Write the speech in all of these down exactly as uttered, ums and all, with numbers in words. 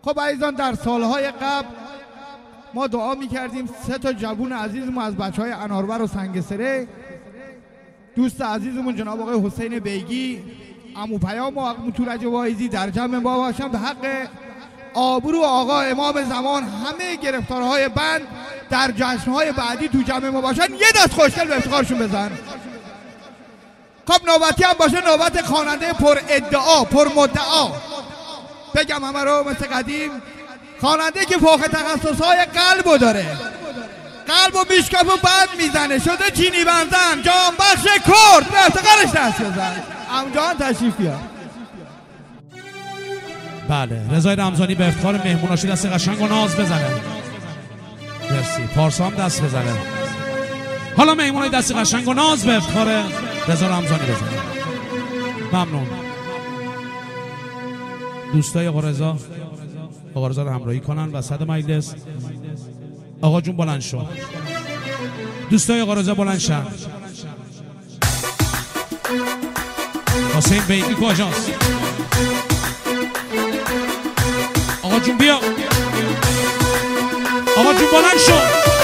خب عزیزان، در سالهای قبل ما دعا میکردیم سه تا جوون عزیزمون از بچه های اناربر و سنگسره، دوست عزیزمون جناب آقای حسین بیگی، عمو پیام و عمو تورج واعظی در جمع ما باشن به حق آبرو آقا امام زمان همه گرفتارهای بند در جشنهای بعدی تو جمع ما باشن. یه دست خوشگل به افتخارشون بزن. خب نوبتی هم باشه نوبت خواننده پر ادعا پر مدعا. بگم همه رو مثل قدیم، خواننده که فوق تخصصهای قلبو داره، قلبو میشکف و بند میزنه، شده چینی بنزن، جان بخش کرد، به افتخارش دست بزن. امجان تشریف بیار. بله، رضای رمضانی به افتخار مهموناشی دست قشنگ و ناز بزنه. مرسی. پارسا هم دست بزنه. حالا مهمونای دست قشنگ و ناز به افتخار رضا رمضانی بزنه. ممنون. دوستای آقا رضا آقا رضا رو همراهی کنن وسط مجلس. آقا جون بلند شو. دوستای آقا رضا بلند شن. حسین بیگی کجاست؟ آقا جون بیا. آقا جون بلند شو.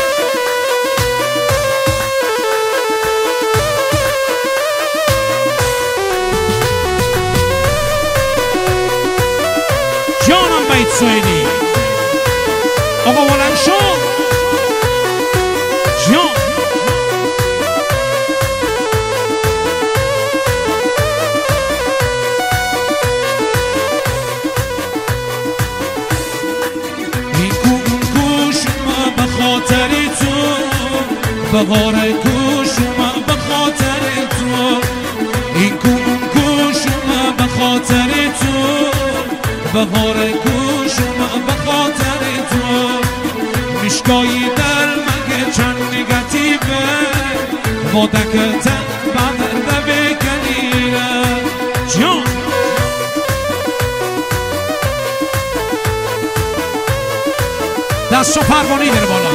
جانم بیت سویدی. آقا بلند شو. جان بغار کوشم به خاطر تو، این کون کوشم به خاطر تو، بغار کوشم به خاطر تو، میشکایی در مگه چند نگاتیوه مدکت بدرده بکنیره جان. دست و پروانی بره بالا.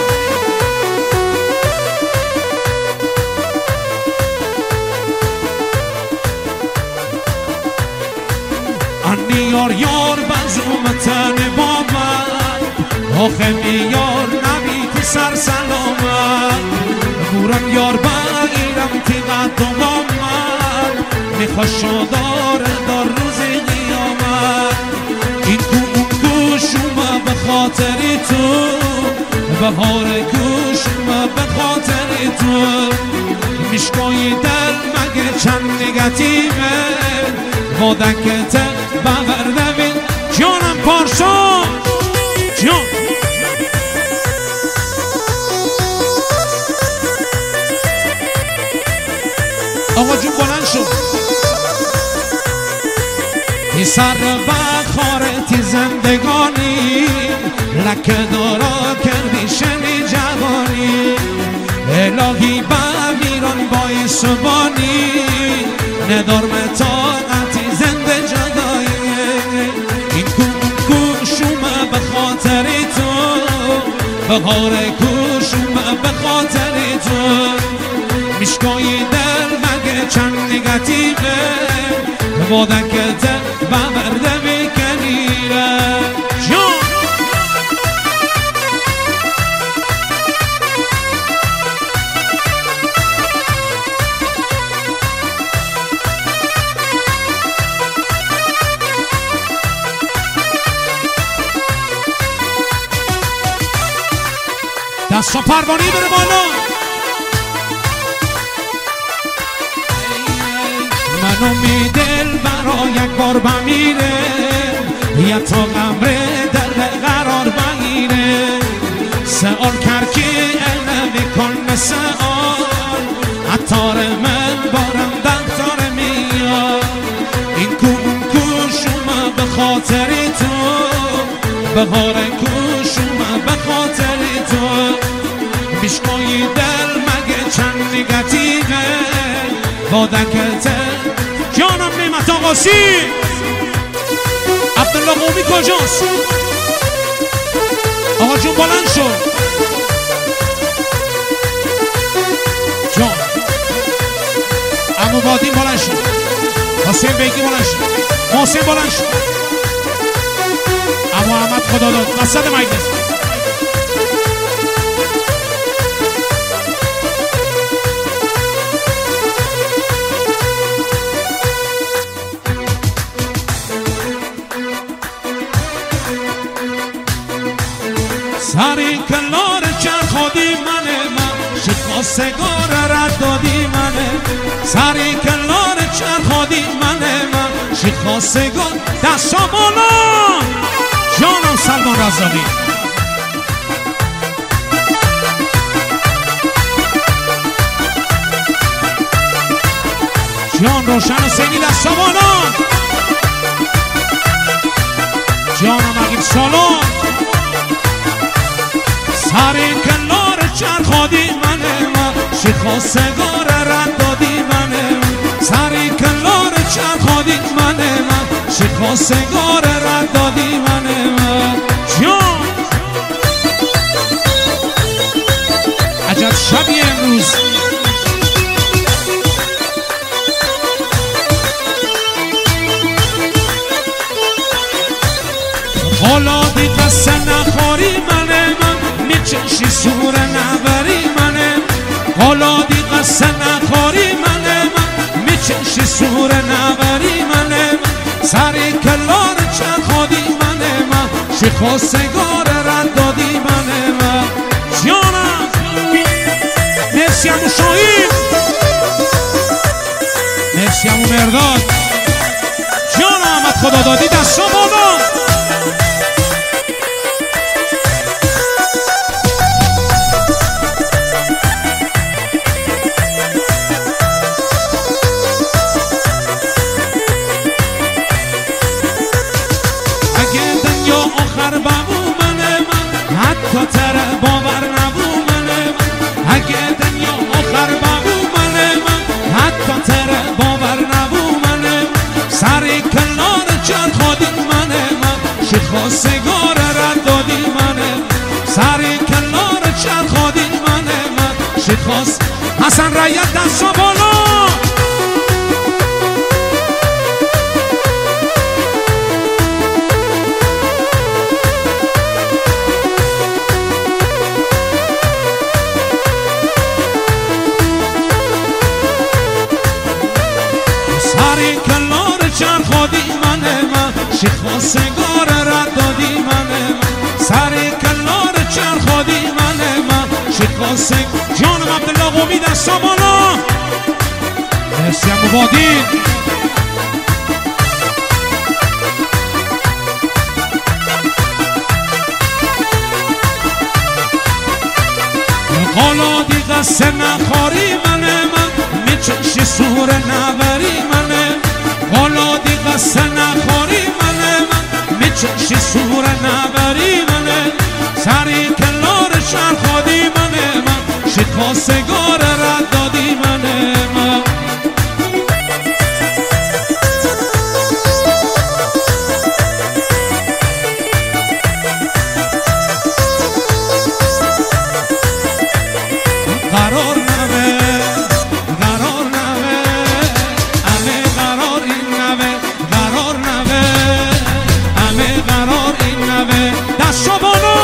یار یار بزومتن بابد آخه میار نبیتی سر سلامت بورم یار بگیرم تیغت و بامد میخواشو داره دار روز قیامت. این کون گوشم به خاطری تو، بهار گوشم به خاطری تو، میشکایی دل مگه چند نگاتیوه مدکت باورده بین جانم پارسا جان. آقا جون بلند شو. ای سر بخارتی زندگانی لکه دارا کردی شنی جوانی الهی بمیران بای سبانی ندار متاقتی زنده جدایه. این کون کوشم به خاطر تو، بهار کوشم به خاطر تو، میشکایی در مگه چند نگاتیوه مدکت باورده بکنیره جان. دست و پروانی بره بالا. منو می دل برا یک بار بمیره یا تا قمر دل قرار بگیره. سؤال کرد که علم کن سؤال عطار من بارم دفتار میاد. این کون کوشم به خاطر تو، بهار کوشم به خاطر تو، میشکایی دل مگه چند نگاتیوه مدکت جانم. نعمت آقاسی عبدالله قومی کجاست؟ آقا جون بلند شو جان. عمو بادین بلند شو. حسین بیگی بلند شو. محسن بلند شو. عمو احمد خدا داد وسط مجلس. سری کنار چرخادی منه من شکستگار رد دادی منه سری کنار چرخادی منه من شکستگار دستا بالا جانم سلمان رزاقی جان روشن حسینی دستا بالا جانم عقیل سالان سری کنار چرخادی منه من شکستگار رد دادی منه من سری کنار چرخادی منه من شکستگار رد دادی منه من جان عجب شبی امروز حالا دی قصه نخوری منه من میچشی سور نبری منه حالا دی قصه نخوری منه من میچشی سور نبری منه سری کلار چرخادی منه من شکستگار رد دادی منه من جانم مرسی همون شاهین مرسی همون مرداد جانم احمد خدا دادی دستا بالا تا تره باور نبو منه من اگه دنیا آخر ببو منه من حتی تره باور نبو منه سری کنار چرخادی منه من شکستگار رد دادی منه سری کنار چرخادی منه من شکست حسن رایت دستا بالا چرخادی منه من شکستگار رد دادی منه من سری کنار چرخادی منه من شکستگار جانم عبدالله قومی دستا بالا مرسی هم مبادین حالا دی قصه نخوری منه من میچشی سور نبری منه حالا دی قصه نخوری منه من میچشی سور نبری منه سری کنار چرخادی منه من شکستگار رد دادی منه من قرار نوه قرار نوه همه قرار این نوه قرار نوه همه قرار این نوه دستا بالا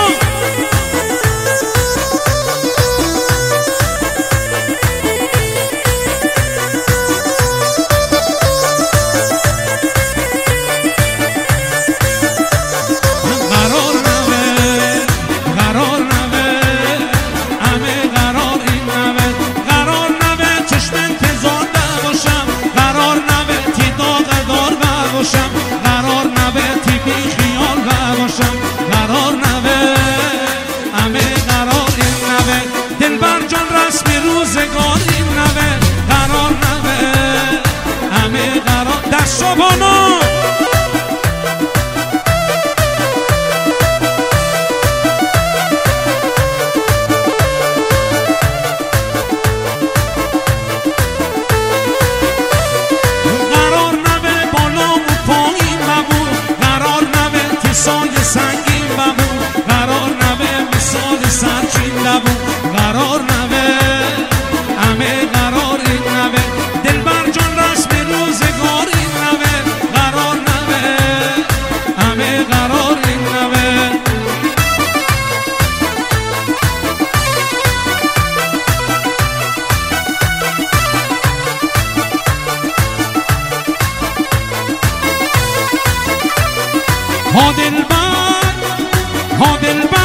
صبحانا قرار نوه بالا و پایین ببون قرار نوه تیسای سنگین ببون قرار نوه مثال سرچین لبون قرار نوه همه قرار این نوه دلبر جان رسم روزگار این نوه قرار نوه همه قرار این نوه ها دلبر ها دلبر